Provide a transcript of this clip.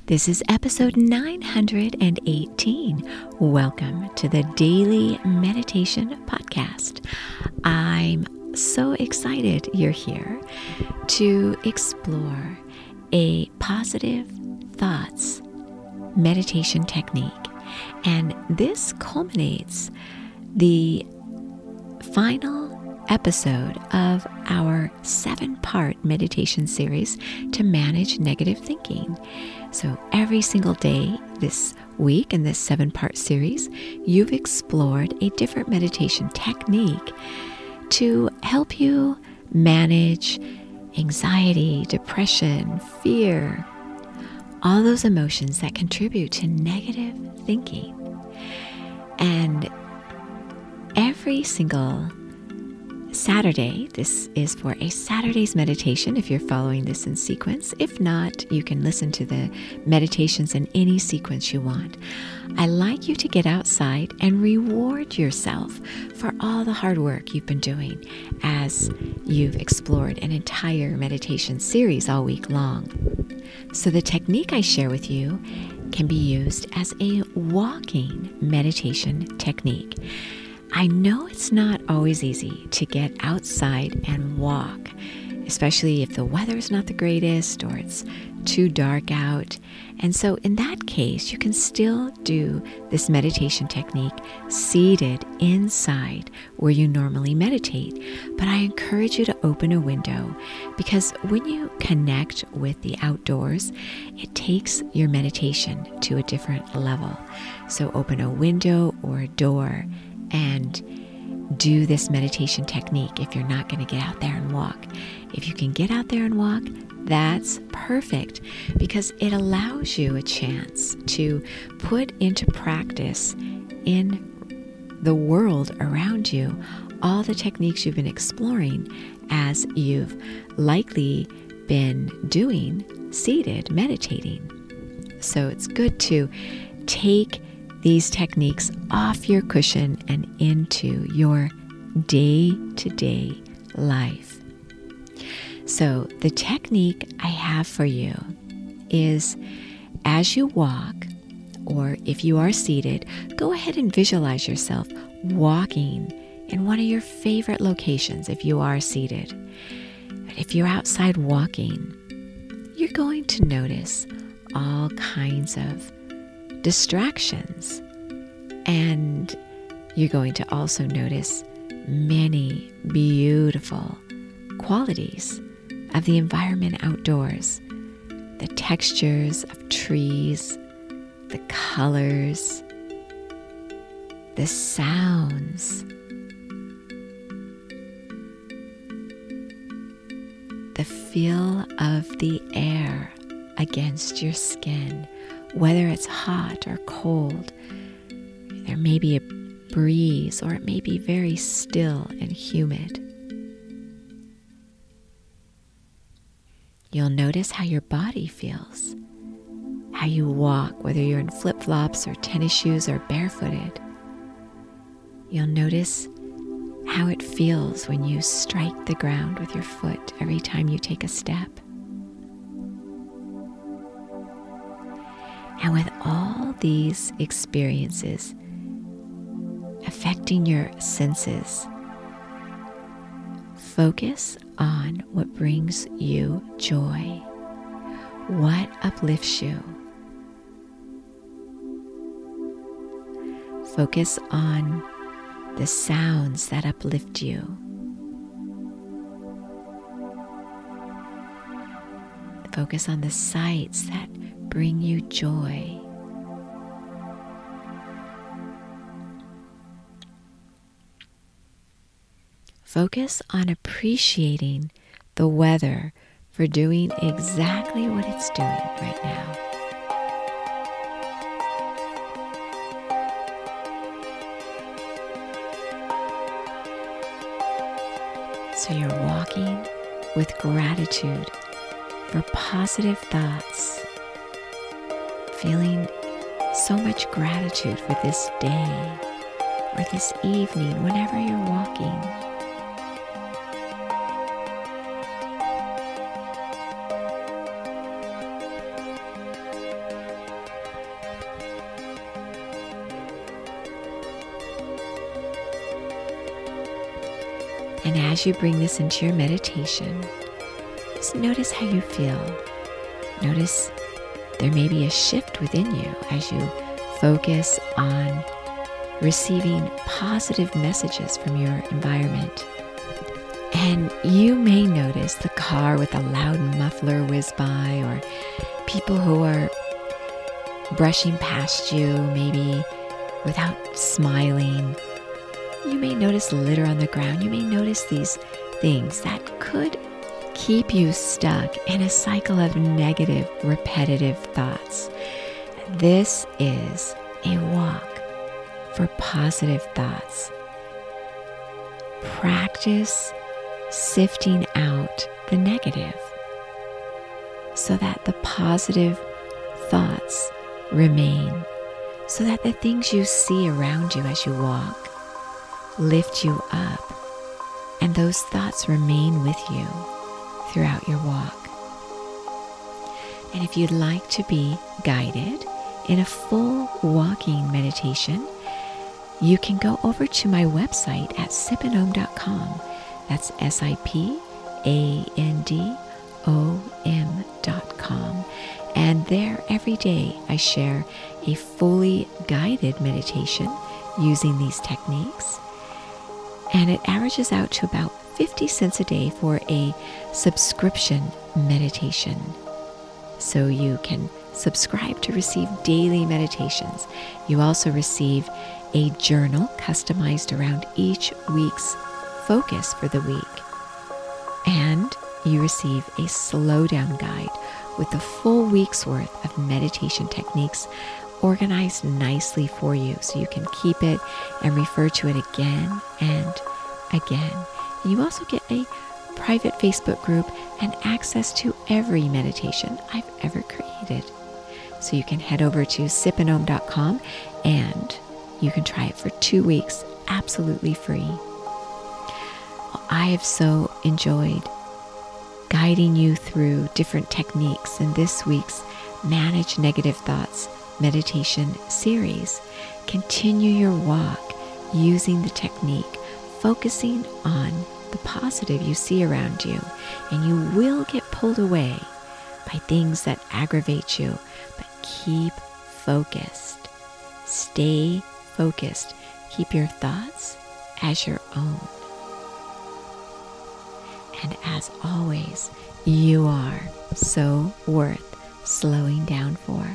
This is episode 918. Welcome to the Daily Meditation Podcast. I'm so excited you're here to explore a positive thoughts meditation technique. And this culminates the final episode of our 7-part meditation series to manage negative thinking. So every single day this week in this 7-part series, you've explored a different meditation technique to help you manage anxiety, depression, fear, all those emotions that contribute to negative thinking. And every single Saturday, this is for a Saturday's meditation if you're following this in sequence. If not, you can listen to the meditations in any sequence you want. I like you to get outside and reward yourself for all the hard work you've been doing as you've explored an entire meditation series all week long. So the technique I share with you can be used as a walking meditation technique. I know it's not always easy to get outside and walk, especially if the weather's not the greatest or it's too dark out. And so in that case, you can still do this meditation technique seated inside where you normally meditate. But I encourage you to open a window because when you connect with the outdoors, it takes your meditation to a different level. So open a window or a door and do this meditation technique if you're not going to get out there and walk. If you can get out there and walk, that's perfect because it allows you a chance to put into practice in the world around you all the techniques you've been exploring as you've likely been doing seated meditating. So it's good to take these techniques off your cushion and into your day-to-day life. So the technique I have for you is as you walk, or if you are seated, go ahead and visualize yourself walking in one of your favorite locations if you are seated. But if you're outside walking, you're going to notice all kinds of distractions, and you're going to also notice many beautiful qualities of the environment outdoors, the textures of trees, the colors, the sounds, the feel of the air against your skin. Whether it's hot or cold, there may be a breeze or it may be very still and humid. You'll notice how your body feels, how you walk, whether you're in flip-flops or tennis shoes or barefooted. You'll notice how it feels when you strike the ground with your foot every time you take a step. And with all these experiences affecting your senses, focus on what brings you joy, what uplifts you. Focus on the sounds that uplift you. Focus on the sights that bring you joy. Focus on appreciating the weather for doing exactly what it's doing right now. So you're walking with gratitude for positive thoughts, feeling so much gratitude for this day or this evening, whenever you're walking. And as you bring this into your meditation, just notice how you feel. Notice there may be a shift within you as you focus on receiving positive messages from your environment. And you may notice the car with a loud muffler whiz by, or people who are brushing past you, maybe without smiling. You may notice litter on the ground. You may notice these things that could keep you stuck in a cycle of negative, repetitive thoughts. This is a walk for positive thoughts. Practice sifting out the negative so that the positive thoughts remain, so that the things you see around you as you walk lift you up, and those thoughts remain with you throughout your walk. And if you'd like to be guided in a full walking meditation, you can go over to my website at sipandom.com. That's SIPANDOM.com. And there every day I share a fully guided meditation using these techniques. And it averages out to about 50 cents a day for a subscription meditation. So you can subscribe to receive daily meditations. You also receive a journal customized around each week's focus for the week. And you receive a slow down guide with the full week's worth of meditation techniques organized nicely for you, so you can keep it and refer to it again and again. And you also get a private Facebook group and access to every meditation I've ever created. So you can head over to sipandom.com and you can try it for 2 weeks absolutely free. Well, I have so enjoyed guiding you through different techniques in this week's Manage Negative Thoughts meditation series. Continue your walk using the technique, focusing on the positive you see around you, and you will get pulled away by things that aggravate you, but keep focused. Stay focused. Keep your thoughts as your own. And as always, you are so worth slowing down for.